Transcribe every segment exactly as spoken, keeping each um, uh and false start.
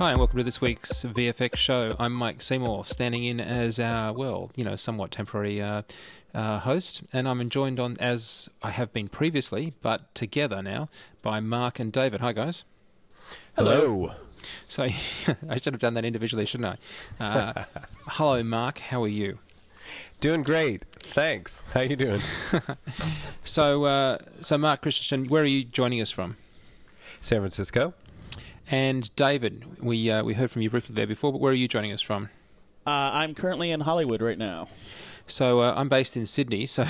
Hi, and welcome to this week's V F X show. I'm Mike Seymour, standing in as our, well, you know, somewhat temporary uh, uh, host, and I'm joined on, as I have been previously, but together now, by Mark and David. Hi, guys. Hello. So, I should have done that individually, shouldn't I? Uh, hello, Mark. How are you? Doing great. Thanks. How you doing? so, uh, so Mark Christensen, where are you joining us from? San Francisco. And David, we uh, we heard from you briefly there before, but where are you joining us from? Uh, I'm currently in Hollywood right now. So uh, I'm based in Sydney, so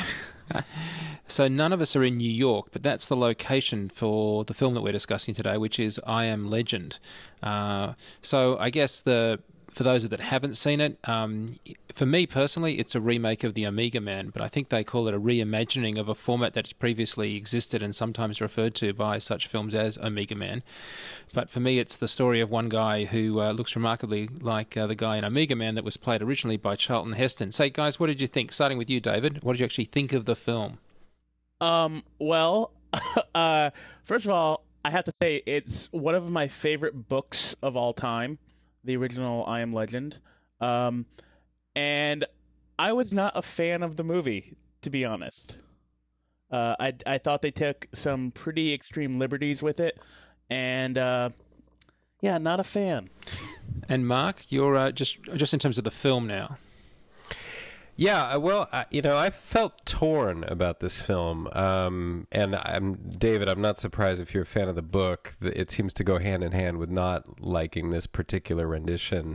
so none of us are in New York, but that's the location for the film that we're discussing today, which is I Am Legend. Uh, so I guess the for those that haven't seen it, um, for me personally, it's a remake of The Omega Man, but I think they call it a reimagining of a format that's previously existed and sometimes referred to by such films as Omega Man. But for me, it's the story of one guy who uh, looks remarkably like uh, the guy in Omega Man that was played originally by Charlton Heston. So, guys, what did you think? Starting with you, David, what did you actually think of the film? Um, well, uh, first of all, I have to say it's one of my favorite books of all time, the original I Am Legend. Um, and I was not a fan of the movie, to be honest. Uh, I, I thought they took some pretty extreme liberties with it. And, uh, yeah, not a fan. And Mark, you're uh, just just in terms of the film now. Yeah, well, uh, you know, I felt torn about this film. Um, and I'm David, I'm not surprised if you're a fan of the book. It seems to go hand in hand with not liking this particular rendition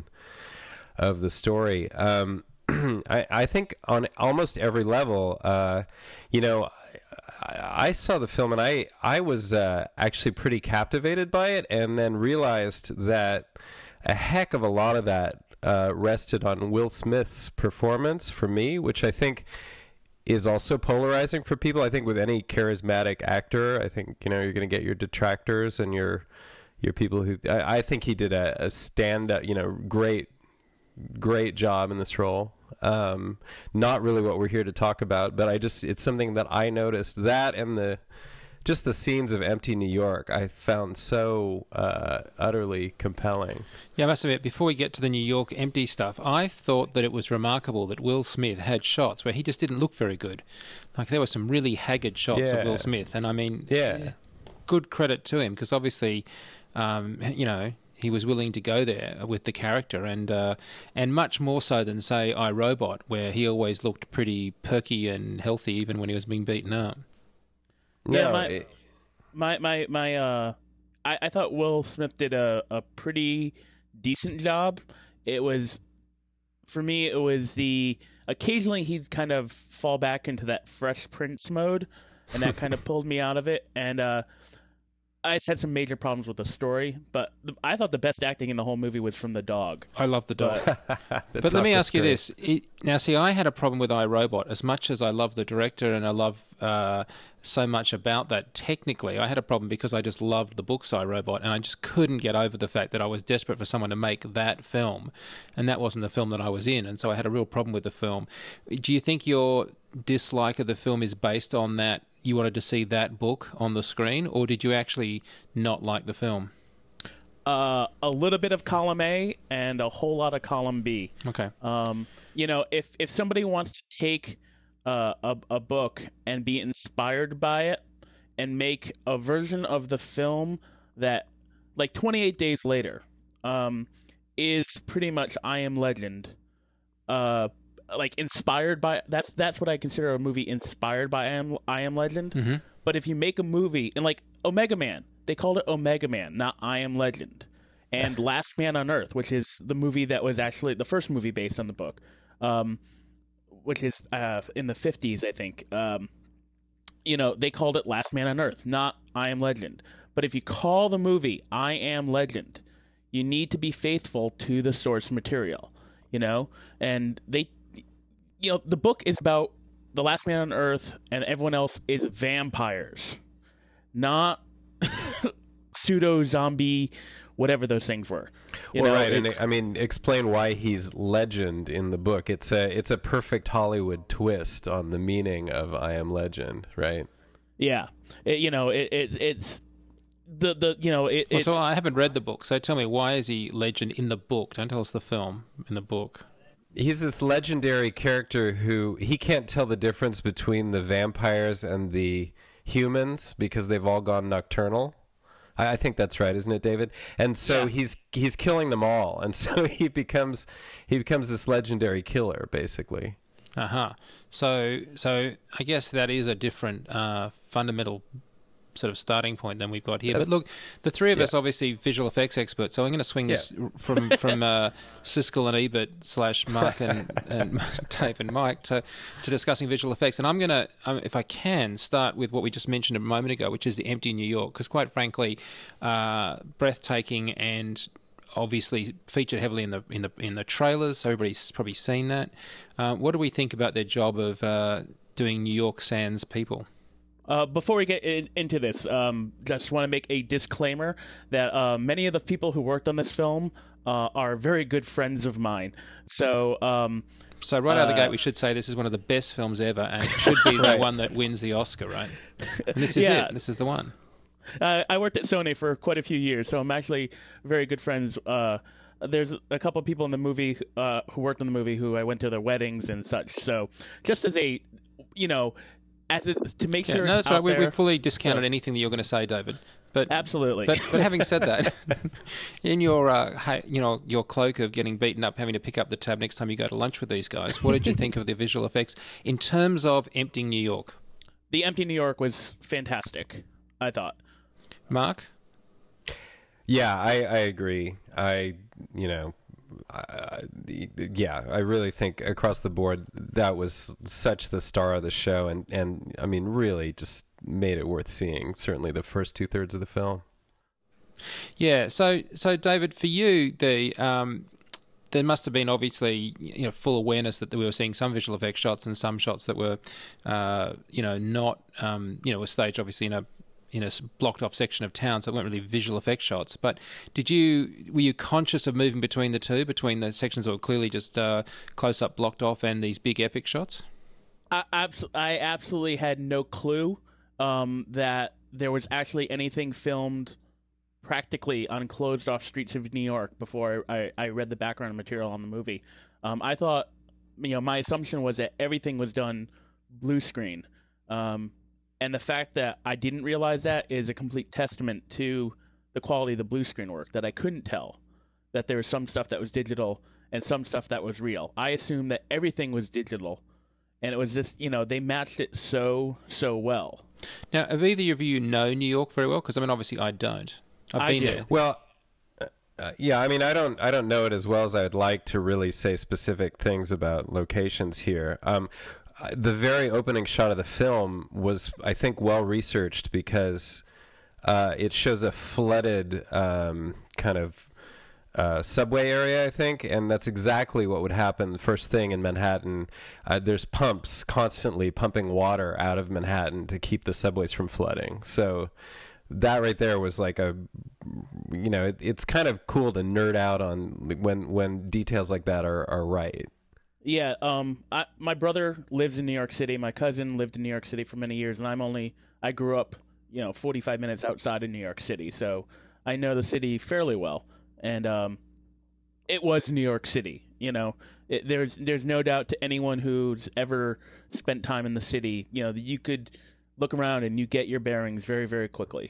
of the story. Um, I, I think on almost every level, uh, you know, I, I saw the film and I, I was uh, actually pretty captivated by it, and then realized that a heck of a lot of that uh, rested on Will Smith's performance for me, which I think is also polarizing for people. I think with any charismatic actor, I think, you know, you're going to get your detractors and your your people who... I, I think he did a, a stand-up, you know, great, great job in this role. Um, not really what we're here to talk about, but I just, it's something that I noticed, that and the, just the scenes of empty New York, I found so uh, utterly compelling. Yeah, I must admit, before we get to the New York empty stuff, I thought that it was remarkable that Will Smith had shots where he just didn't look very good. Like, there were some really haggard shots Yeah. of Will Smith, and I mean, Yeah. good credit to him, because obviously, um, you know, he was willing to go there with the character, and uh, and much more so than, say, iRobot, where he always looked pretty perky and healthy even when he was being beaten up. No, Yeah, my, it- my, my, my, uh, I, I thought Will Smith did a, a pretty decent job. It was, for me, it was the, occasionally he'd kind of fall back into that Fresh Prince mode, and that kind of pulled me out of it, and, uh, I just had some major problems with the story, but the, I thought the best acting in the whole movie was from the dog. I love the dog. the But let me top ask was you great. this. It, now, see, I had a problem with iRobot. As much as I love the director and I love uh, so much about that technically, I had a problem because I just loved the books iRobot, and I just couldn't get over the fact that I was desperate for someone to make that film, and that wasn't the film that I was in, and so I had a real problem with the film. Do you think your dislike of the film is based on that you wanted to see that book on the screen, or did you actually not like the film? Uh, a little bit of column A and a whole lot of column B. Okay. Um, you know, if if somebody wants to take uh, a a book and be inspired by it and make a version of the film that, like twenty-eight Days Later, um, is pretty much I Am Legend. Uh, like inspired by that's that's what I consider a movie inspired by I Am I Am Legend. Mm-hmm. But if you make a movie and like Omega Man, they called it Omega Man, not I Am Legend. And Last Man on Earth, which is the movie that was actually the first movie based on the book, um, which is uh, in the fifties, I think. Um, you know, they called it Last Man on Earth, not I Am Legend. But if you call the movie I Am Legend, you need to be faithful to the source material, you know? And they, you know, the book is about the last man on Earth and everyone else is vampires, not pseudo-zombie, whatever those things were. You well, know, right, and it's- I mean, explain why he's legend in the book. It's a it's a perfect Hollywood twist on the meaning of I Am Legend, right? Yeah, it, you know, it, it it's the the you know it, Well, it's so I haven't read the book, so tell me, why is he legend in the book? Don't tell us the film, in the book. He's this legendary character who he can't tell the difference between the vampires and the humans because they've all gone nocturnal. I, I think that's right, isn't it, David? And so Yeah. he's he's killing them all, and so he becomes he becomes this legendary killer, basically. Uh huh. So, so I guess that is a different uh, fundamental sort of starting point than we've got here. That's- But look, the three of yeah. us obviously visual effects experts, so I'm going to swing this from from uh, Siskel and Ebert slash Mark and, and Dave and Mike to, to discussing visual effects. And I'm going to, um, if I can, start with what we just mentioned a moment ago, which is the empty New York, because quite frankly, uh, breathtaking and obviously featured heavily in the in the in the trailers. So everybody's probably seen that. Uh, what do we think about their job of uh, doing New York sans people? Uh, before we get in, into this, um, just want to make a disclaimer that uh, many of the people who worked on this film uh, are very good friends of mine. So, um, So right out of the Uh, gate, we should say this is one of the best films ever, and it should be Right. the one that wins the Oscar, right? And this is Yeah. it. This is the one. uh, I worked at Sony for quite a few years, so I'm actually very good friends. Uh, there's a couple of people in the movie uh, who worked on the movie who I went to their weddings and such. So, just as a, you know, as it's, to make Yeah, sure no, it's that's right. out We, there. we fully discounted So- anything that you're going to say, David. But Absolutely. But but having said that, in your uh, ha- you know your cloak of getting beaten up, having to pick up the tab next time you go to lunch with these guys, what did you think of the visual effects in terms of emptying New York? The Empty New York was fantastic, I thought. Mark? Yeah, I, I agree. I, you know, I, yeah, I really think across the board that was such the star of the show, and, and I mean, really just made it worth seeing. Certainly the first two thirds of the film. Yeah. So so David, for you, the um, there must have been obviously you know full awareness that we were seeing some visual effects shots and some shots that were uh, you know not um, you know were staged obviously in a in a blocked off section of town, so it weren't really visual effects shots. But did you were you conscious of moving between the two, between the sections that were clearly just uh, close up, blocked off, and these big epic shots? I, abs- I absolutely had no clue um, that there was actually anything filmed practically on closed off streets of New York before I, I read the background material on the movie. Um, I thought, you know, my assumption was that everything was done blue screen. Um, and the fact that I didn't realize that is a complete testament to the quality of the blue screen work, that I couldn't tell that there was some stuff that was digital and some stuff that was real. I assumed that everything was digital. And it was just, you know, they matched it so, so well. Now, have either of you know New York very well? Because I mean, obviously, I don't. I've I been do. there. Well, uh, yeah, I mean, I don't, I don't know it as well as I would like to really say specific things about locations here. Um, uh, the very opening shot of the film was, I think, well researched because uh, it shows a flooded um, kind of uh, subway area, I think, and that's exactly what would happen the first thing in Manhattan. Uh, there's pumps constantly pumping water out of Manhattan to keep the subways from flooding. So that right there was like a, you know, it, it's kind of cool to nerd out on when when details like that are, are right. Yeah, um, I, my brother lives in New York City. My cousin lived in New York City for many years, and I'm only, I grew up, you know, forty-five minutes outside of New York City, so I know the city fairly well. And um, it was New York City, you know. It, there's there's no doubt to anyone who's ever spent time in the city, you know, that you could look around and you get your bearings very, very quickly.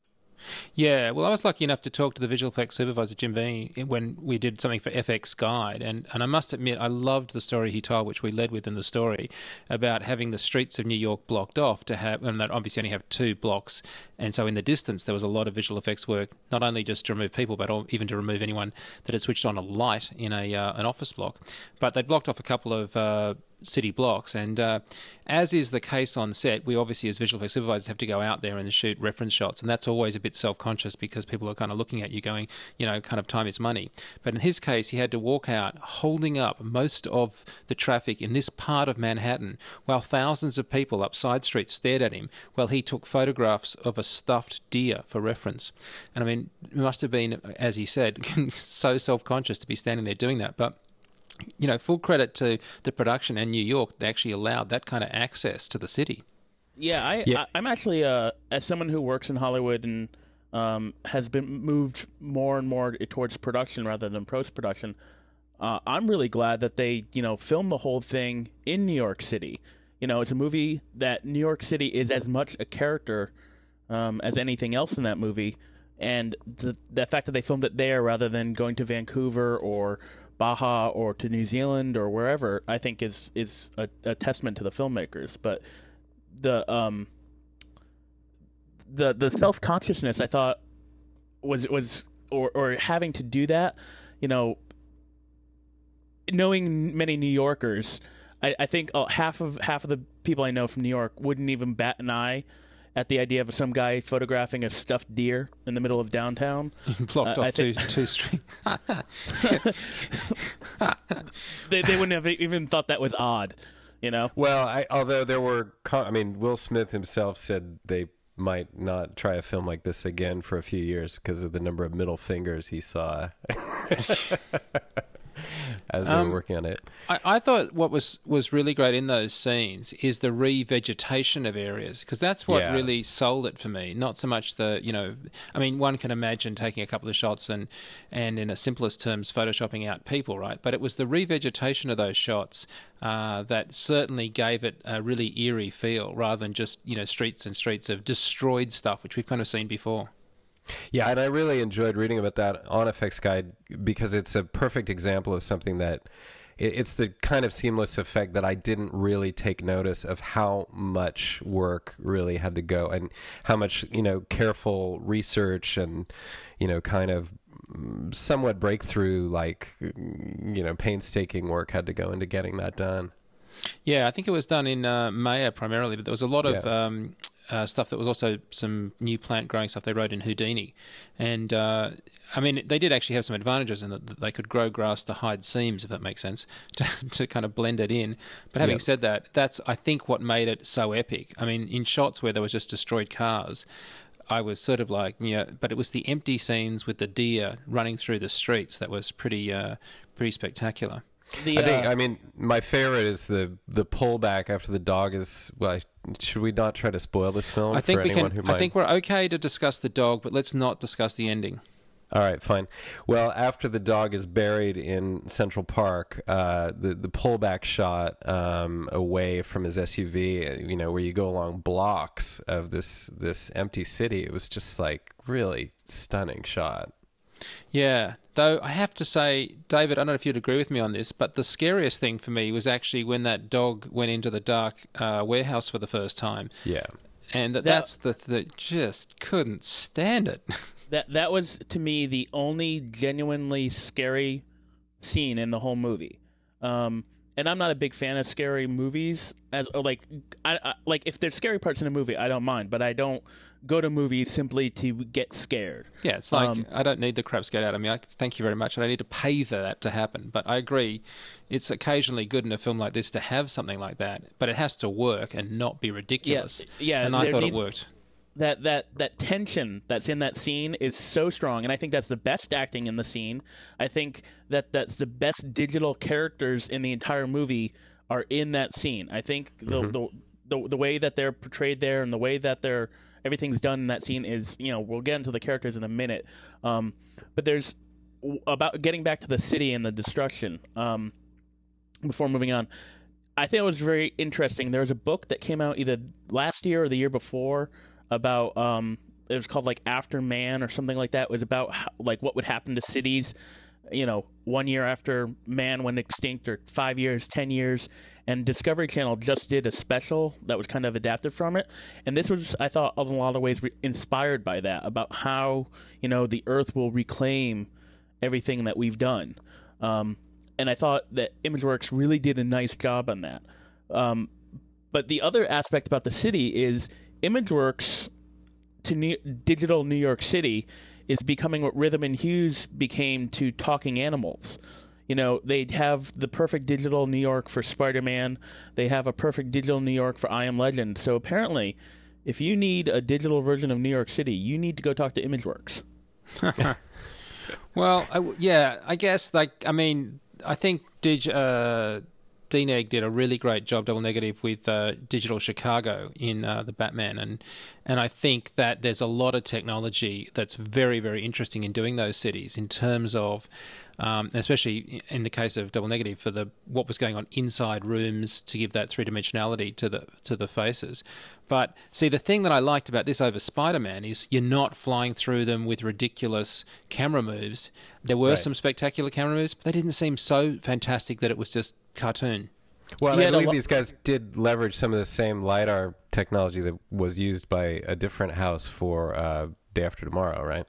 Yeah, well, I was lucky enough to talk to the visual effects supervisor, Jim Vini, when we did something for F X Guide. And, and I must admit, I loved the story he told, which we led with in the story, about having the streets of New York blocked off to have, and that obviously only have two blocks. And so in the distance, there was a lot of visual effects work, not only just to remove people, but even to remove anyone that had switched on a light in a uh, an office block. But they blocked off a couple of uh, city blocks. And uh, as is the case on set, we obviously, as visual effects supervisors, have to go out there and shoot reference shots. And that's always a bit self-conscious because people are kind of looking at you going, you know, kind of time is money. But in his case, he had to walk out holding up most of the traffic in this part of Manhattan while thousands of people up side streets stared at him while he took photographs of a stuffed deer for reference. And I mean, it must have been, as he said, so self-conscious to be standing there doing that. But you know, full credit to the production and New York, they actually allowed that kind of access to the city. Yeah, I, Yeah. I I'm actually uh as someone who works in Hollywood and um, has been moved more and more towards production rather than post-production. Uh, I'm really glad that they, you know, filmed the whole thing in New York City. You know, it's a movie that New York City is as much a character um, as anything else in that movie. And the, the fact that they filmed it there rather than going to Vancouver or Baja or to New Zealand or wherever, I think is is a, a testament to the filmmakers. But the um the the self consciousness I thought was was or or having to do that, you know, knowing many New Yorkers, I, I think uh, half of half of the people I know from New York wouldn't even bat an eye at the idea of some guy photographing a stuffed deer in the middle of downtown. Blocked uh, off I two, think... two streets. they, they wouldn't have even thought that was odd, you know? Well, I, although there were, I mean, Will Smith himself said they might not try a film like this again for a few years because of the number of middle fingers he saw as they Um, were working on it. I, I thought what was, was really great in those scenes is the revegetation of areas, because that's what Yeah. really sold it for me. Not so much the, you know, I mean, one can imagine taking a couple of shots and, and in a simplest terms, photoshopping out people, right? But it was the revegetation of those shots uh, that certainly gave it a really eerie feel, rather than just, you know, streets and streets of destroyed stuff, which we've kind of seen before. Yeah, and I really enjoyed reading about that on Effects Guide because it's a perfect example of something that it- it's the kind of seamless effect that I didn't really take notice of how much work really had to go and how much, you know, careful research and, you know, kind of mm, somewhat breakthrough, like, you know, painstaking work had to go into getting that done. Yeah, I think it was done in uh, Maya primarily, but there was a lot of Yeah. um, uh, stuff that was also some new plant growing stuff they wrote in Houdini. And, uh, I mean, they did actually have some advantages in that that they could grow grass to hide seams, if that makes sense, to, to kind of blend it in. But having Yep. said that, that's, I think, what made it so epic. I mean, in shots where there was just destroyed cars, I was sort of like, yeah, but it was the empty scenes with the deer running through the streets that was pretty, uh, pretty spectacular. The, I think, uh, I mean, my favorite is the the pullback after the dog is. Well, should we not try to spoil this film I think for we anyone can. who might? I think we're okay to discuss the dog, but let's not discuss the ending. All right, fine. Well, after the dog is buried in Central Park, uh, the the pullback shot um, away from his S U V, you know, where you go along blocks of this this empty city, it was just like really stunning shot. Yeah, though I have to say, David, I don't know if you'd agree with me on this, but the scariest thing for me was actually when that dog went into the dark uh, warehouse for the first time, Yeah. and that, That- that's the that just couldn't stand it. That that was to me the only genuinely scary scene in the whole movie. Um, and I'm not a big fan of scary movies. As or like, I, I like if there's scary parts in a movie, I don't mind. But I don't go to movies simply to get scared. Yeah, it's like Um, I don't need the crap scared out of me. I, thank you very much. I don't need to pay for that to happen. But I agree, it's occasionally good in a film like this to have something like that, but it has to work and not be ridiculous. yeah, and I there thought needs- it worked. That that that tension that's in that scene is so strong, and I think that's the best acting in the scene. I think that that's the best digital characters in the entire movie are in that scene. I think the Mhm. the, the the way that they're portrayed there and the way that they're everything's done in that scene is, you know, we'll get into the characters in a minute. Um, but there's about getting back to the city and the destruction. Um, before moving on, I think it was very interesting. There was a book that came out either last year or the year before about um it was called like After Man or something like that. It was about how, like what would happen to cities, you know, one year after man went extinct, or five years, ten years. And Discovery Channel just did a special that was kind of adapted from it. And this was, I thought, in a lot of ways re- inspired by that, about how, you know, the Earth will reclaim everything that we've done. Um, and I thought that ImageWorks really did a nice job on that. Um, but the other aspect about the city is ImageWorks to New- digital New York City is becoming what Rhythm and Hues became to Talking Animals. You know, they have the perfect digital New York for Spider-Man. They have a perfect digital New York for I Am Legend. So apparently, if you need a digital version of New York City, you need to go talk to ImageWorks. Well, I w yeah, I guess, like, I mean, I think dig, uh, Dean Egg did a really great job, double negative, with uh, Digital Chicago in uh, the Batman, and and I think that there's a lot of technology that's very, very interesting in doing those cities in terms of, um, especially in the case of double negative, for the what was going on inside rooms to give that three dimensionality to the to the faces. But see, the thing that I liked about this over Spider-Man is you're not flying through them with ridiculous camera moves. There were Right. some spectacular camera moves, but they didn't seem so fantastic that it was just cartoon. Well, and He I had a believe lo- these guys did leverage some of the same LiDAR technology that was used by a different house for uh, Day After Tomorrow, right?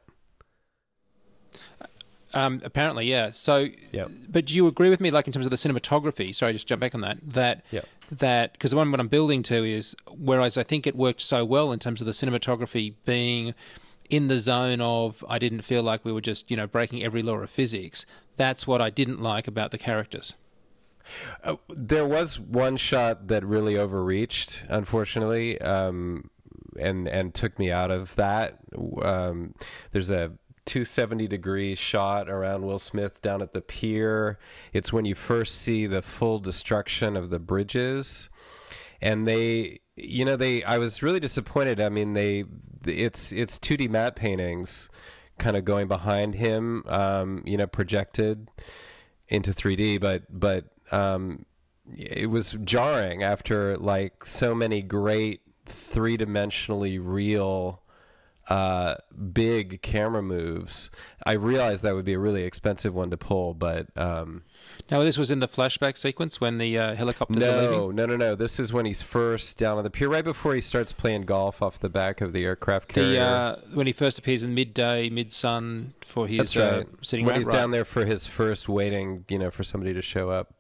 Um, apparently, yeah. So, Yep. but do you agree with me, like in terms of the cinematography? Sorry, just jump back on that. That Yep. that because the one what I'm building to is whereas I think it worked so well in terms of the cinematography being in the zone of I didn't feel like we were just you know breaking every law of physics. That's what I didn't like about the characters. Uh, there was one shot that really overreached, unfortunately, um, and and took me out of that. Um, there's a two hundred seventy degree shot around Will Smith down at the pier. It's when you first see the full destruction of the bridges, and they, you know, they. I was really disappointed. I mean, they, it's it's two D matte paintings, kind of going behind him, um, you know, projected into three D, but but. Um, it was jarring after like so many great three-dimensionally real uh, big camera moves. I realized that would be a really expensive one to pull, but um, Now, this was in the flashback sequence when the uh, helicopters are no, leaving. no, no, no. This is when he's first down on the pier, right before he starts playing golf off the back of the aircraft carrier. The uh, when he first appears in midday, mid sun for his That's right. uh, sitting when around. he's right. down there for his first waiting, you know, for somebody to show up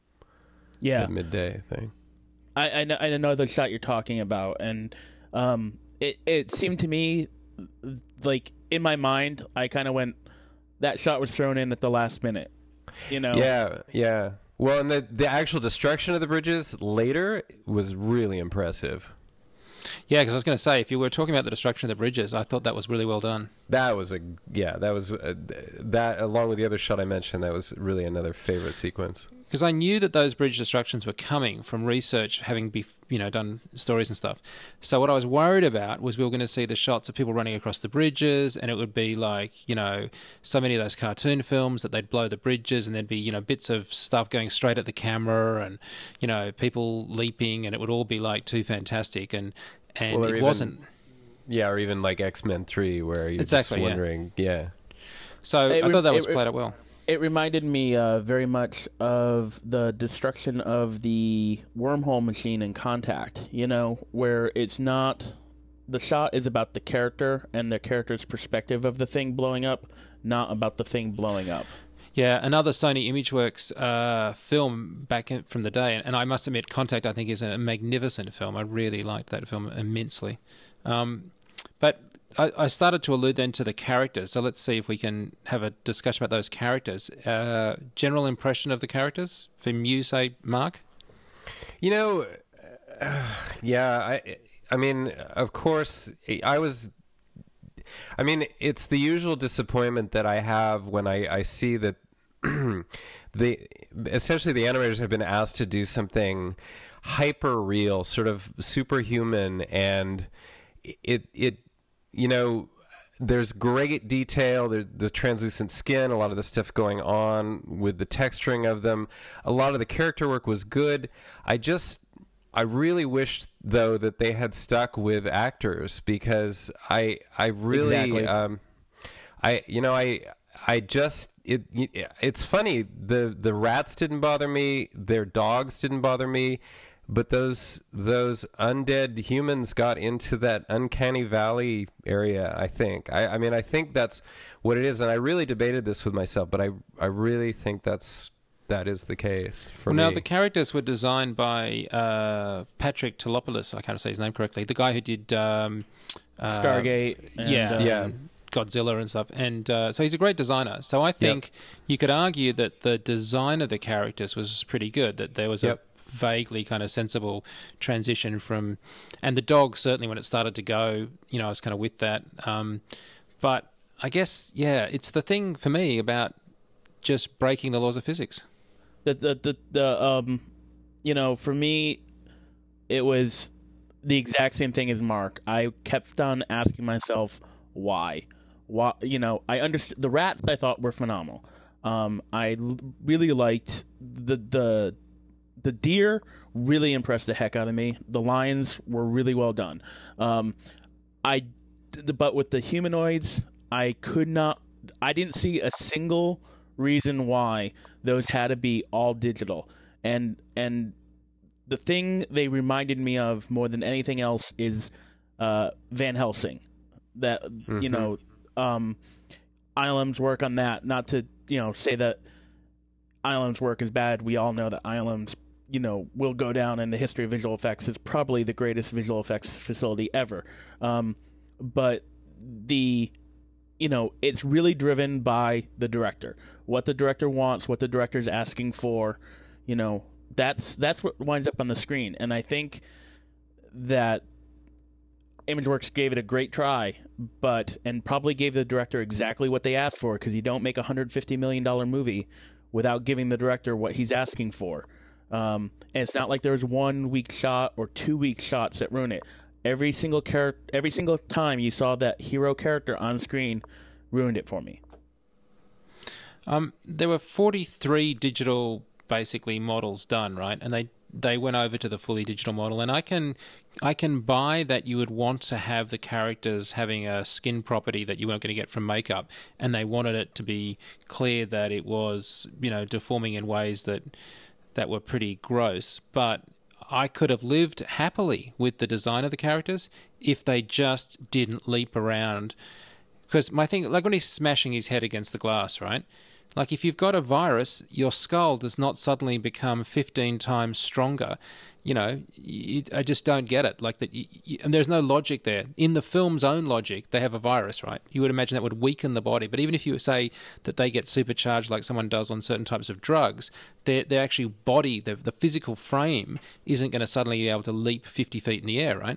Yeah, at midday thing. I, I know I know the shot you're talking about, and um, it it seemed to me like in my mind, I kind of went, that shot was thrown in at the last minute, you know? Yeah, yeah. Well, and the the actual destruction of the bridges later was really impressive. Yeah, because I was going to say, if you were talking about the destruction of the bridges, I thought that was really well done. That was a yeah. That was uh, that along with the other shot I mentioned. That was really another favorite sequence. Because I knew that those bridge destructions were coming from research, having be, you know done stories and stuff. So what I was worried about was we were going to see the shots of people running across the bridges, and it would be like you know so many of those cartoon films that they'd blow the bridges, and there'd be you know bits of stuff going straight at the camera, and you know people leaping, and it would all be like too fantastic, and and Well, or it even- wasn't. Yeah, or even like X-Men three, where you're Exactly, just yeah. wondering. Yeah. So It I re- thought that it was re- played out well. It reminded me uh, very much of the destruction of the wormhole machine in Contact, you know, where it's not... The shot is about the character and the character's perspective of the thing blowing up, not about the thing blowing up. Yeah, another Sony ImageWorks uh, film back in, from the day, and I must admit, Contact I think is a magnificent film. I really liked that film immensely. Um, but I, I started to allude then to the characters, so let's see if we can have a discussion about those characters. Uh, general impression of the characters from you, say, Mark? You know, uh, yeah, I, I mean, of course, I was. I mean, it's the usual disappointment that I have when I, I see that the essentially the animators have been asked to do something hyper real, sort of superhuman, and it it you know. There's great detail. There's the translucent skin, a lot of the stuff going on with the texturing of them. A lot of the character work was good. I just, I really wish though that they had stuck with actors because I, I really, Exactly. um, I, you know, I, I just, it, it's funny. The the rats didn't bother me. Their dogs didn't bother me. But those those undead humans got into that uncanny valley area, I think. I, I mean, I think that's what it is, and I really debated this with myself, but I I really think that's that is the case for Well, me. now, the characters were designed by uh, Patrick Telopoulos, I can't say his name correctly, the guy who did... Um, uh, Stargate. And, yeah, uh, Yeah. Godzilla and stuff. And uh, so he's a great designer. So I think you could argue that the design of the characters was pretty good, that there was Yep. a vaguely kind of sensible transition from... And the dog, certainly when it started to go, you know, I was kind of with that. Um, but I guess, yeah, it's the thing for me about just breaking the laws of physics. The, the, the, the, um, you know, for me, it was the exact same thing as Mark. I kept on asking myself why. Why? You know, I understood the rats. I thought were phenomenal. Um, I l- really liked the the the deer. Really impressed the heck out of me. The lions were really well done. Um, I, but with the humanoids, I could not. I didn't see a single reason why those had to be all digital. And and the thing they reminded me of more than anything else is uh, Van Helsing. That mm-hmm. you know, um, Eilum's work on that. Not to you know say that Eilum's work is bad. We all know that Eilum's you know will go down in the history of visual effects. It's probably the greatest visual effects facility ever. Um, but the you know it's really driven by the director. What the director wants, what the director's asking for. You know that's that's what winds up on the screen. And I think that ImageWorks gave it a great try, but and probably gave the director exactly what they asked for, because you don't make a one hundred fifty million dollars movie without giving the director what he's asking for. Um, and it's not like there's one weak shot or two weak shots that ruin it. Every single char- every single time you saw that hero character on screen ruined it for me. Um, there were forty-three digital, basically, models done, right? And they they went over to the fully digital model. And I can I can buy that you would want to have the characters having a skin property that you weren't going to get from makeup, and they wanted it to be clear that it was, you know, deforming in ways that that were pretty gross. But I could have lived happily with the design of the characters if they just didn't leap around. Because my thing, like when he's smashing his head against the glass, right? Like if you've got a virus, your skull does not suddenly become fifteen times stronger. You know, you, I just don't get it. Like that, you, you, and there's no logic there. In the film's own logic, they have a virus, right? You would imagine that would weaken the body. But even if you say that they get supercharged like someone does on certain types of drugs, their their actual body, the the physical frame, isn't going to suddenly be able to leap fifty feet in the air, right?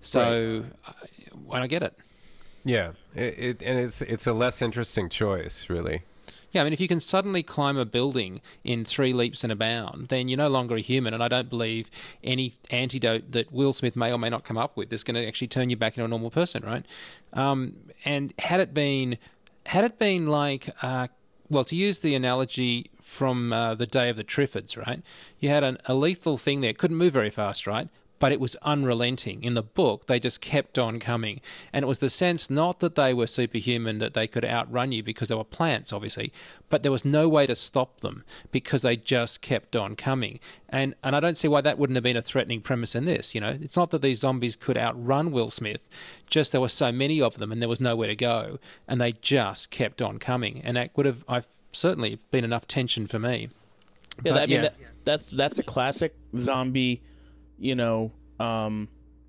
So, right. I, I get it. Yeah, it, it, and it's it's a less interesting choice, really. Yeah, I mean, if you can suddenly climb a building in three leaps and a bound, then you're no longer a human, and I don't believe any antidote that Will Smith may or may not come up with is going to actually turn you back into a normal person, right? Um, and had it been, had it been like, uh, well, to use the analogy from uh, the Day of the Triffids, right? You had an, a lethal thing there, couldn't move very fast, right? But it was unrelenting. In the book, they just kept on coming. And it was the sense not that they were superhuman, that they could outrun you because they were plants, obviously, but there was no way to stop them because they just kept on coming. And and I don't see why that wouldn't have been a threatening premise in this. You know, it's not that these zombies could outrun Will Smith, just there were so many of them and there was nowhere to go, and they just kept on coming. And that would have, I've certainly been enough tension for me. Yeah, but, I mean, yeah. That, that's that's a classic zombie, you know, um,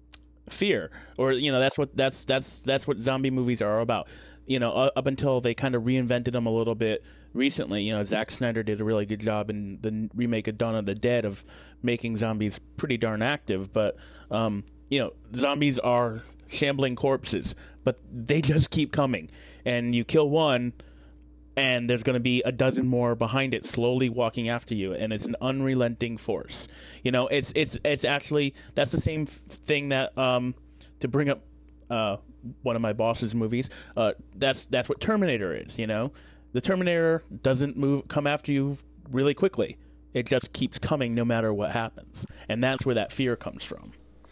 fear, or you know, that's what that's that's that's what zombie movies are about. You know, up until they kind of reinvented them a little bit recently. You know, Zack Snyder did a really good job in the remake of Dawn of the Dead of making zombies pretty darn active. But um, you know, zombies are shambling corpses, but they just keep coming, and you kill one, and there's going to be a dozen more behind it slowly walking after you, and it's an unrelenting force. You know, it's it's it's actually, that's the same thing that, um, to bring up uh, one of my boss's movies, uh, that's that's what Terminator is, you know? The Terminator doesn't move come after you really quickly. It just keeps coming no matter what happens. And that's where that fear comes from.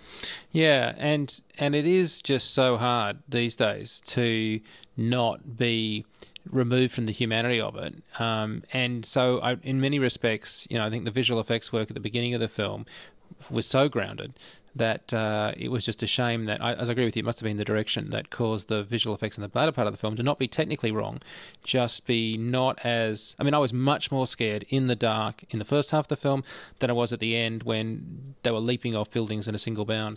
Yeah, and and it is just so hard these days to not be removed from the humanity of it. Um, and so I, in many respects, you know, I think the visual effects work at the beginning of the film was so grounded that uh, it was just a shame that, I, as I agree with you, it must have been the direction that caused the visual effects in the latter part of the film to not be technically wrong, just be not as... I mean, I was much more scared in the dark in the first half of the film than I was at the end when they were leaping off buildings in a single bound.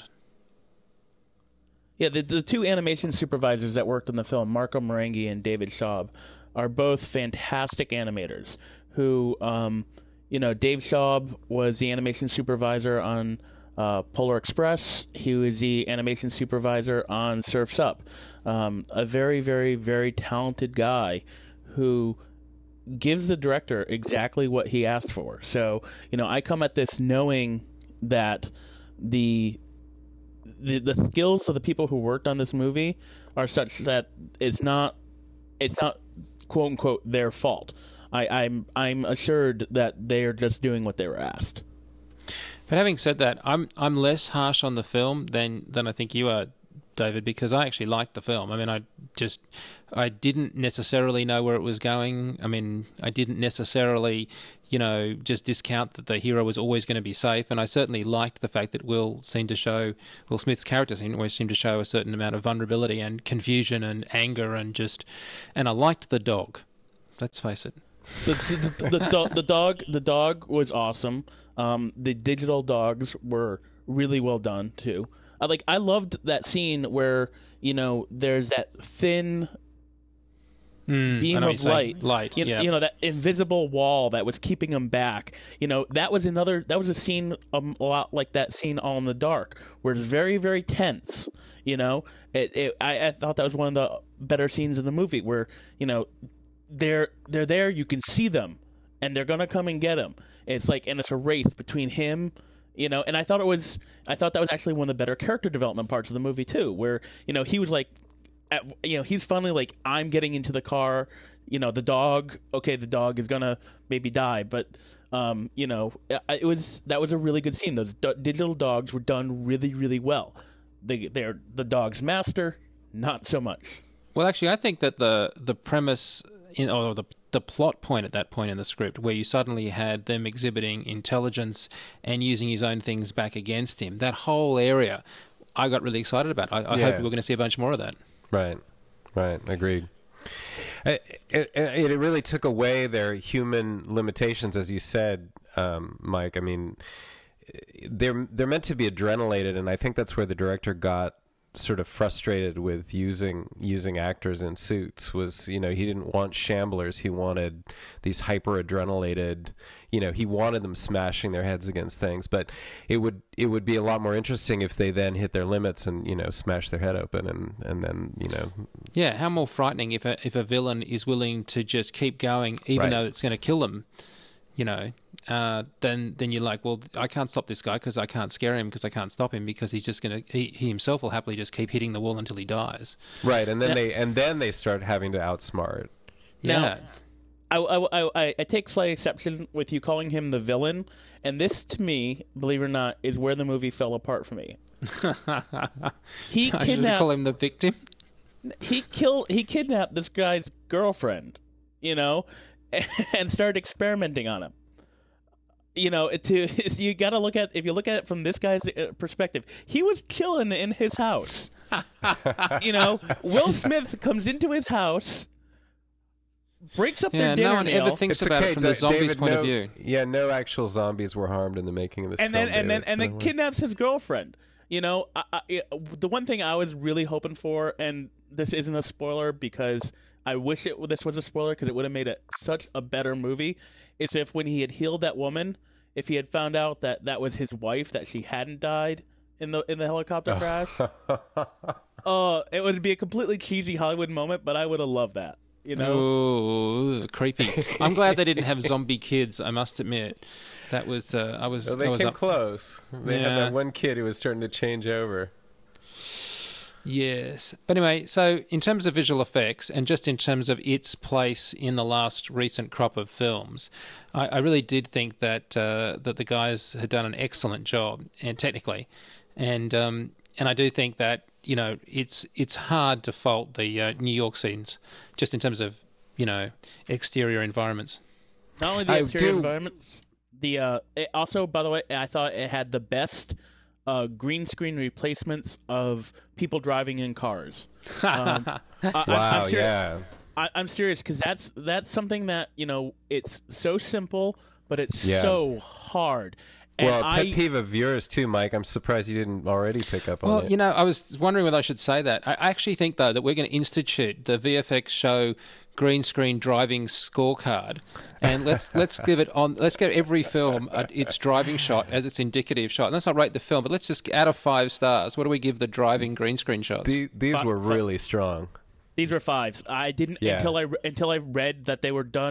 Yeah, the, the two animation supervisors that worked on the film, Marco Marenghi and David Schaub, are both fantastic animators who, um, you know, Dave Schaub was the animation supervisor on uh, Polar Express. He was the animation supervisor on Surf's Up. Um, a very, very, very talented guy who gives the director exactly what he asked for. So, you know, I come at this knowing that the the the skills of the people who worked on this movie are such that it's not it's not quote unquote their fault. I, I'm I'm assured that they are just doing what they were asked. But having said that, I'm I'm less harsh on the film than than I think you are, David, because I actually liked the film. I mean, I just I didn't necessarily know where it was going. I mean, I didn't necessarily, you know, just discount that the hero was always going to be safe, and I certainly liked the fact that Will seemed to show Will Smith's character seemed always seemed to show a certain amount of vulnerability and confusion and anger and just, and I liked the dog. Let's face it. The the, the, the, the dog the dog was awesome. Um, the digital dogs were really well done too. I like I loved that scene where, you know, there's that thin mm, beam of light, light, you, yeah. you know, that invisible wall that was keeping him back. You know, that was another that was a scene um, a lot like that scene All in the Dark, where it's very very tense. You know, it, it I, I thought that was one of the better scenes in the movie where, you know, they're they're there, you can see them, and they're gonna come and get him. It's like, and it's a race between him, you know. And I thought it was, I thought that was actually one of the better character development parts of the movie too, where, you know, he was like, at, you know, he's finally like, I'm getting into the car, you know, the dog, okay, the dog is gonna maybe die, but, um, you know, it was that was a really good scene. Those d- digital dogs were done really really well. They they're the dog's master, not so much. Well, actually, I think that the the premise. In, or the the plot point at that point in the script, where you suddenly had them exhibiting intelligence and using his own things back against him, that whole area, I got really excited about. I, I yeah. hope we're going to see a bunch more of that. Right, right, agreed. It, it, it really took away their human limitations, as you said, um, Mike. I mean, they're they're meant to be adrenalated, and I think that's where the director got sort of frustrated with using using actors in suits. Was, you know, he didn't want shamblers, he wanted these hyper adrenalated, you know, he wanted them smashing their heads against things. But it would it would be a lot more interesting if they then hit their limits and, you know, smash their head open and and then, you know, yeah, how more frightening if a if a villain is willing to just keep going even right. though it's going to kill them, you know. Uh, then then you're like, well, I can't stop this guy because I can't scare him because I can't stop him because he's just gonna he, he himself will happily just keep hitting the wall until he dies. Right, and then Yeah. they and then they start having to outsmart. Yeah. Now, I, I, I, I take slight exception with you calling him the villain, and this, to me, believe it or not, is where the movie fell apart for me. He I should kidnapped. call him the victim. He killed. He kidnapped this guy's girlfriend, you know, and started experimenting on him. You know, to you got to look at if you look at it from this guy's perspective, he was chilling in his house. You know, Will Smith comes into his house, breaks up Yeah, their dinner no one meal, ever thinks It's about okay, it from the Da- zombies' David, point no, of view. Yeah, no actual zombies were harmed in the making of this and film. then and then David, and then so then no- kidnaps his girlfriend. You know, I, I, the one thing I was really hoping for, and this isn't a spoiler because I wish it this was a spoiler because it would have made it such a better movie, is if when he had healed that woman, if he had found out that that was his wife, that she hadn't died in the in the helicopter crash. Oh, uh, it would be a completely cheesy Hollywood moment, but I would have loved that. You know, Ooh, creepy. I'm glad they didn't have zombie kids. I must admit, that was uh, I was. Well, they I was came up. close. They Yeah. had that one kid who was starting to change over. Yes, but anyway, so in terms of visual effects and just in terms of its place in the last recent crop of films, I, I really did think that uh, that the guys had done an excellent job, and technically, and um, and I do think that, you know, it's it's hard to fault the uh, New York scenes just in terms of, you know, exterior environments. not only the I exterior do- environment, the uh, it also, by the way, I thought it had the best uh, green screen replacements of people driving in cars. Um, I, I- Wow, I'm serious, yeah. I, I'm serious because that's that's something that, you know, it's so simple, but it's Yeah. so hard. And Well, a I, pet peeve of yours too, Mike. I'm surprised you didn't already pick up on Well, it. you know, I was wondering whether I should say that. I actually think, though, that we're going to institute the V F X show green screen driving scorecard, and let's let's give it on. Let's give every film a, its driving shot as its indicative shot. And let's not rate the film, but let's just out of five stars, what do we give the driving green screen shots? The- these Fi- were really strong. these were fives. I didn't Yeah. until I re- until I read that they were done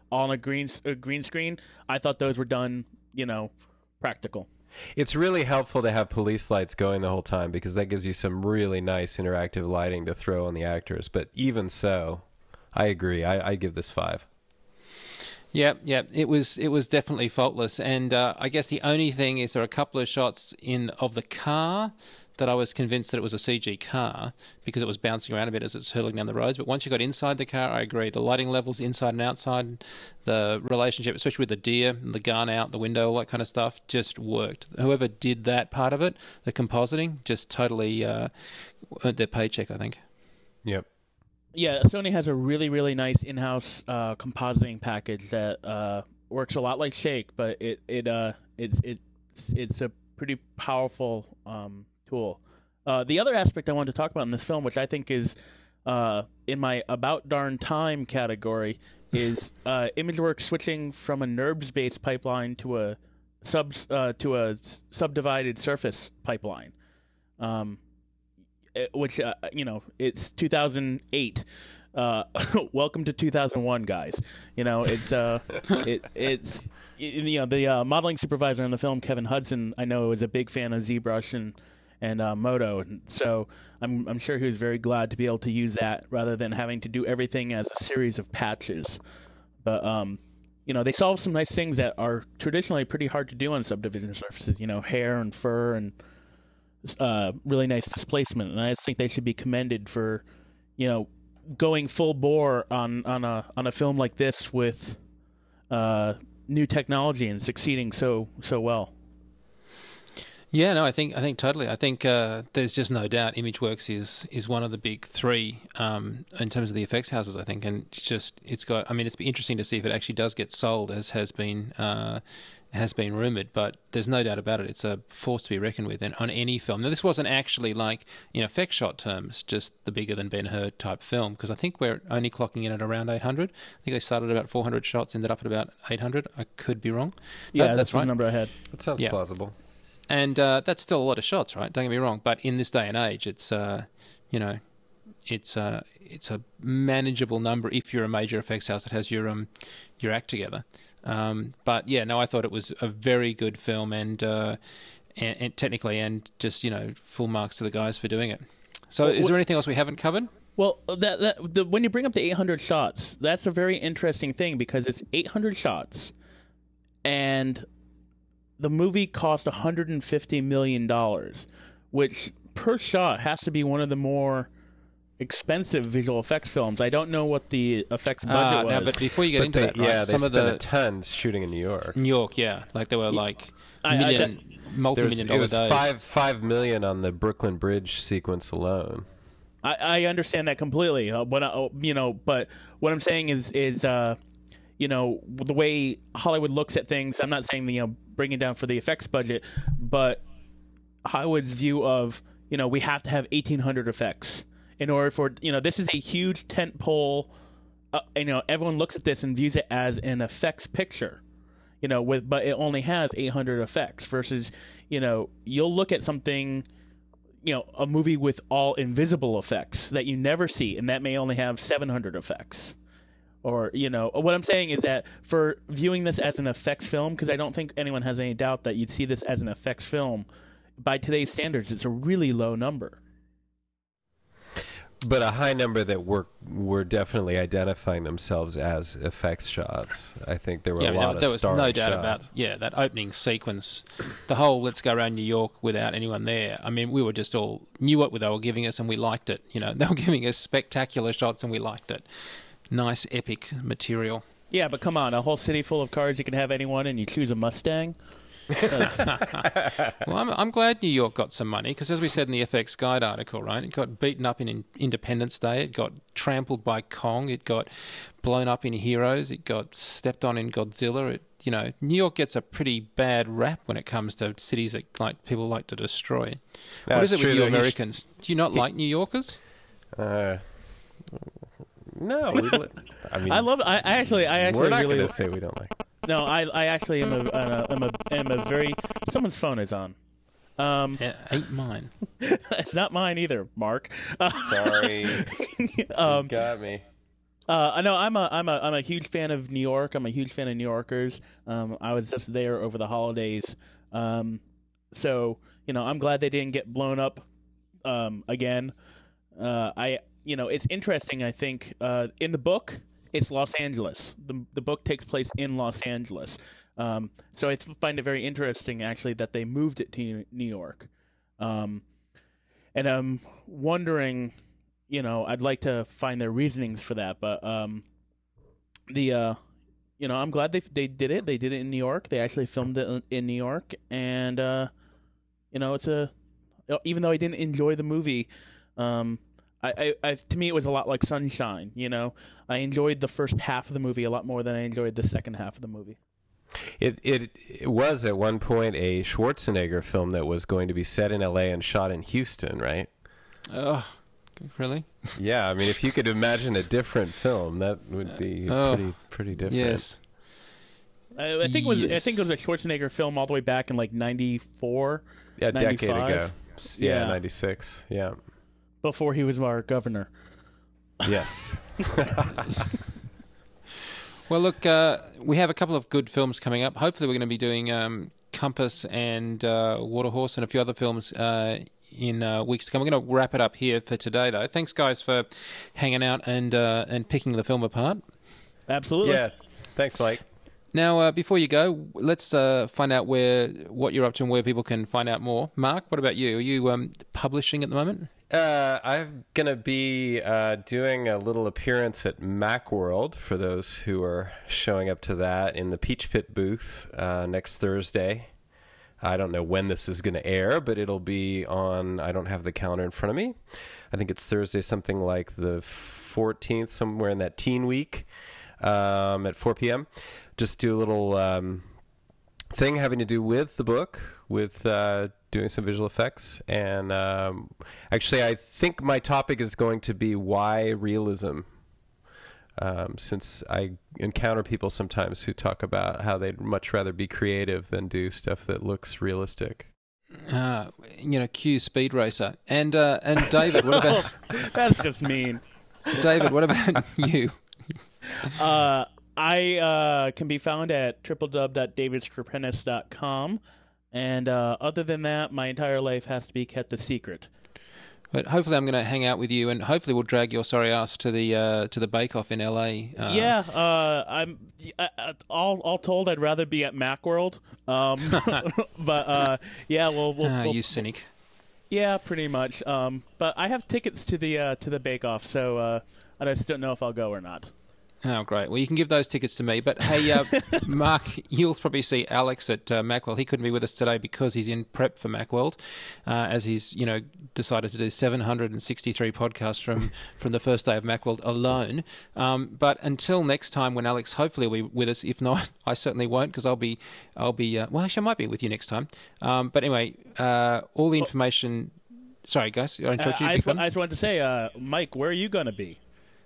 on a green a green screen. I thought those were done, you know, practical. It's really helpful to have police lights going the whole time because that gives you some really nice interactive lighting to throw on the actors. But even so, I agree. I, I give this five. Yeah, yeah, it was it was definitely faultless, and uh, I guess the only thing is there are a couple of shots in of the car that I was convinced that it was a C G car because it was bouncing around a bit as it's hurtling down the roads. But once you got inside the car, I agree. The lighting levels inside and outside, the relationship, especially with the deer, the gun out the window, all that kind of stuff, just worked. Whoever did that part of it, the compositing, just totally uh, earned their paycheck, I think. Yep. Yeah, Sony has a really, really nice in-house uh, compositing package that uh, works a lot like Shake, but it it uh it's it's it's a pretty powerful um, tool. Uh, the other aspect I wanted to talk about in this film, which I think is uh, in my about darn time category, is uh, ImageWorks switching from a NURBS-based pipeline to a sub uh, to a subdivided surface pipeline. Um, which uh, you know, it's two thousand eight. Uh, welcome to two thousand one, guys. You know, it's uh, it it's you know the uh, modeling supervisor on the film, Kevin Hudson, I know is a big fan of ZBrush and and uh, Moto, and so I'm I'm sure he was very glad to be able to use that rather than having to do everything as a series of patches. But um, you know, they solved some nice things that are traditionally pretty hard to do on subdivision surfaces. You know, hair and fur and Uh, really nice displacement, and I just think they should be commended for, you know, going full bore on, on a on a film like this with uh, new technology and succeeding so so well. Yeah, no, I think I think totally. I think uh, there's just no doubt ImageWorks is is one of the big three um, in terms of the effects houses. I think, and it's just it's got. I mean, it's be interesting to see if it actually does get sold, as has been uh, has been rumored. But there's no doubt about it. It's a force to be reckoned with, and on any film. Now, this wasn't actually like in effect shot terms, just the bigger than Ben-Hur type film, because I think we're only clocking in at around eight hundred. I think they started at about four hundred shots, ended up at about eight hundred. I could be wrong. Yeah, that's, that's right. the number I had. That sounds Yeah. plausible. And uh, that's still a lot of shots, right? Don't get me wrong. But in this day and age, it's uh, you know, it's uh, it's a manageable number if you're a major effects house that has your um your act together. Um, but yeah, no, I thought it was a very good film, and, uh, and, and technically, and just you know, full marks to the guys for doing it. So, Well, is what- there anything else we haven't covered? Well, that that the, when you bring up the eight hundred shots, that's a very interesting thing because it's eight hundred shots, and the movie cost one hundred fifty million dollars, which per shot has to be one of the more expensive visual effects films. I don't know what the effects budget Ah, was. now, but before you get But into they, that, right, yeah, they some of spent the a ton shooting in New York. New York, yeah, like there were like I- I- million, There was, multi-million it dollar was days. five five million on the Brooklyn Bridge sequence alone. I, I understand that completely. Uh, but uh, you know, but what I'm saying is, is uh, you know, the way Hollywood looks at things. I'm not saying you know bring it down for the effects budget, but Hollywood's view of you know we have to have eighteen hundred effects in order for you know this is a huge tentpole. Uh, you know, everyone looks at this and views it as an effects picture. You know, with but it only has eight hundred effects versus you know you'll look at something. You know, a movie with all invisible effects that you never see, and that may only have seven hundred effects. Or, you know, what I'm saying is that for viewing this as an effects film, because I don't think anyone has any doubt that you'd see this as an effects film, by today's standards, it's a really low number. But a high number that were were definitely identifying themselves as effects shots. I think there were Yeah, a I mean, lot there, of there was starring no doubt shots. about yeah that opening sequence, the whole "let's go around New York" without anyone there. I mean, we were just all knew what they were giving us, and we liked it. You know, they were giving us spectacular shots, and we liked it. Nice, epic material. Yeah, but come on, a whole city full of cars, you can have anyone, and you choose a Mustang? Well, I'm, I'm glad New York got some money because, as we said in the F X Guide article, right, it got beaten up in, in Independence Day, it got trampled by Kong, it got blown up in Heroes, it got stepped on in Godzilla. It, you know, New York gets a pretty bad rap when it comes to cities that like people like to destroy. No, what is it's it with true you that he sh- Americans? Do you not like New Yorkers? Uh, no, we, li- I mean, I love. I, I actually, I actually we're not really. going to say we don't like. No, I, I actually am a, uh, am a, am a very. Someone's phone is on. Um, Yeah, ain't mine. it's not mine either, Mark. Uh, Sorry, um, got me. Uh, I know I'm a I'm a I'm a huge fan of New York. I'm a huge fan of New Yorkers. Um, I was just there over the holidays, um, so you know I'm glad they didn't get blown up um, again. Uh, I you know it's interesting. I think uh, in the book it's Los Angeles. The the book takes place in Los Angeles, um, so I find it very interesting actually that they moved it to New York, um, and I'm wondering. You know, I'd like to find their reasonings for that, but um, the uh, you know, I'm glad they they did it. They did it in New York. They actually filmed it in New York, and uh, you know, it's a even though I didn't enjoy the movie, um, I, I, I to me it was a lot like Sunshine. You know, I enjoyed the first half of the movie a lot more than I enjoyed the second half of the movie. It, it it was at one point a Schwarzenegger film that was going to be set in L A and shot in Houston, right? Oh. Really? Yeah, I mean, if you could imagine a different film, that would be Oh, pretty pretty different. Yes. I, I think it was I Yes. think it was a Schwarzenegger film all the way back in like ninety-four, Yeah, a decade ninety-five. ago. S- Yeah, Yeah. ninety-six. Yeah. before he was our governor. Yes. Well, look, uh, we have a couple of good films coming up. Hopefully, we're going to be doing um, Compass and uh, Waterhorse and a few other films uh, in uh, weeks to come. We're going to wrap it up here for today, though. Thanks, guys, for hanging out and uh, and picking the film apart. Absolutely. Yeah. Thanks, Mike. Now, uh, before you go, let's uh, find out where what you're up to and where people can find out more. Mark, what about you? Are you um, publishing at the moment? Uh, I'm going to be uh, doing a little appearance at Macworld for those who are showing up to that in the Peach Pit booth uh, next Thursday. I don't know when this is going to air, but it'll be on, I don't have the calendar in front of me. I think it's Thursday, something like the fourteenth, somewhere in that teen week um, at four p.m. Just do a little um, thing having to do with the book, with uh, doing some visual effects. And um, actually, I think my topic is going to be why realism. Um, since I encounter people sometimes who talk about how they'd much rather be creative than do stuff that looks realistic. Uh, you know, Q Speed Racer. And uh, and David, what about That's just mean. David? What about you? Uh, I uh, can be found at w w w dot david strapenis dot com, and uh, other than that, my entire life has to be kept a secret. But hopefully, I'm going to hang out with you, and hopefully, we'll drag your sorry ass to the uh, to the Bake Off in L A. Uh, yeah, uh, I'm I, I- all all told, I'd rather be at Macworld. Um, but uh, yeah, we'll, we'll, Ah, we'll you cynic. yeah, pretty much. Um, but I have tickets to the uh, to the Bake Off, so uh, I just don't know if I'll go or not. Oh, great. Well, you can give those tickets to me. But hey, uh, Mark, you'll probably see Alex at uh, Macworld. He couldn't be with us today because he's in prep for Macworld, uh, as he's you know decided to do seven hundred sixty-three podcasts from, from the first day of Macworld alone. Um, but until next time, when Alex hopefully will be with us. If not, I certainly won't because I'll be I'll be uh, well. Actually, I might be with you next time. Um, but anyway, uh, all the information. Sorry, guys, I Uh, interrupted you. I, Big just, wa- one? I just wanted to say, uh, Mike, where are you going to be?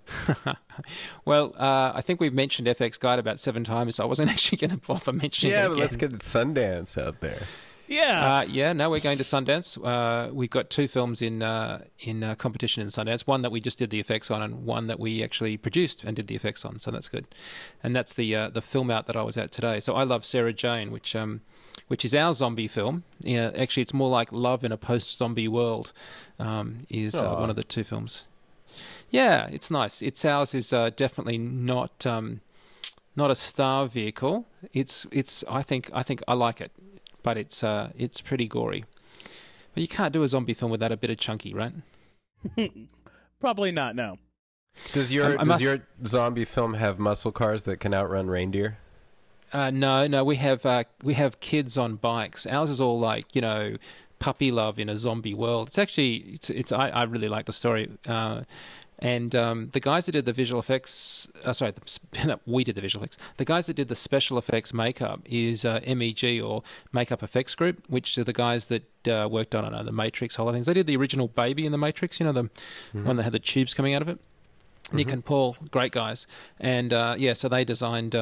Well, uh, I think we've mentioned F X Guide about seven times, so I wasn't actually going to bother mentioning Yeah, it but again. let's get Sundance out there. Yeah. Uh, yeah, no, we're going to Sundance. Uh, we've got two films in uh, in uh, competition in Sundance. One that we just did the effects on, and one that we actually produced and did the effects on. So that's good. And that's the uh, the film out that I was at today. So I Love Sarah Jane, which um, which is our zombie film. Yeah, actually, it's more like Love in a Post-Zombie World. Um, is uh, Aw. one of the two films. Yeah, it's nice. It's ours is uh, definitely not um, not a star vehicle. It's it's. I think I think I like it. But it's uh, it's pretty gory. But you can't do a zombie film without a bit of chunky, right? Probably not, no. Does your Um, I does must- your zombie film have muscle cars that can outrun reindeer? Uh, no, no, we have uh, we have kids on bikes. Ours is all like you know puppy love in a zombie world. It's actually it's, it's I, I really like the story. Uh, And um, the guys that did the visual effects, uh, sorry, the, we did the visual effects. The guys that did the special effects makeup is uh, M E G, or Makeup Effects Group, which are the guys that uh, worked on, I don't know, the Matrix, whole things. They did the original Baby in the Matrix, you know, the Mm-hmm. one that had the tubes coming out of it. Nick Mhm. and Paul, great guys. And uh, yeah, so they designed um,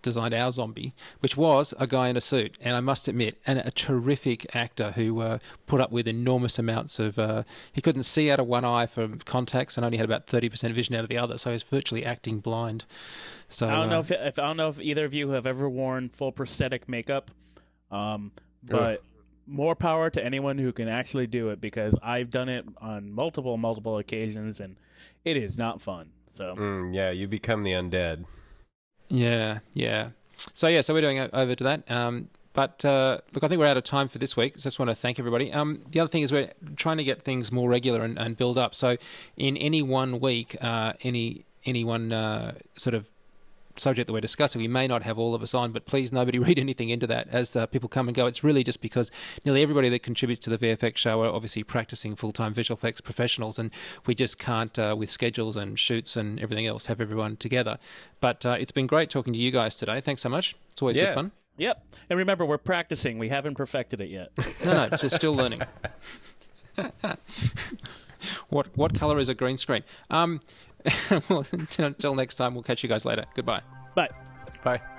designed our zombie, which was a guy in a suit, and I must admit, and a terrific actor who uh, put up with enormous amounts of. Uh, he couldn't see out of one eye from contacts, and only had about thirty percent vision out of the other, so he was virtually acting blind. So I don't know uh, if, if I don't know if either of you have ever worn full prosthetic makeup, um, but. Ugh. More power to anyone who can actually do it, because I've done it on multiple, multiple occasions, and it is not fun. So mm, yeah, you become the undead. Yeah, yeah. So yeah, so we're doing over to that. Um, but uh, look, I think we're out of time for this week. So I just want to thank everybody. Um, the other thing is we're trying to get things more regular and, and build up. So in any one week, uh, any any one uh, sort of subject that we're discussing, we may not have all of us on, but please nobody read anything into that as uh, people come and go. It's really just because nearly everybody that contributes to the V F X show are obviously practicing full-time visual effects professionals, and we just can't, uh, with schedules and shoots and everything else, have everyone together. But uh, it's been great talking to you guys today. Thanks so much. It's always yeah. good fun. Yep. And remember, we're practicing. We haven't perfected it yet. No, no, it's just still learning. what what color is a green screen? Um, well, until next time, we'll catch you guys later. Goodbye. Bye. Bye.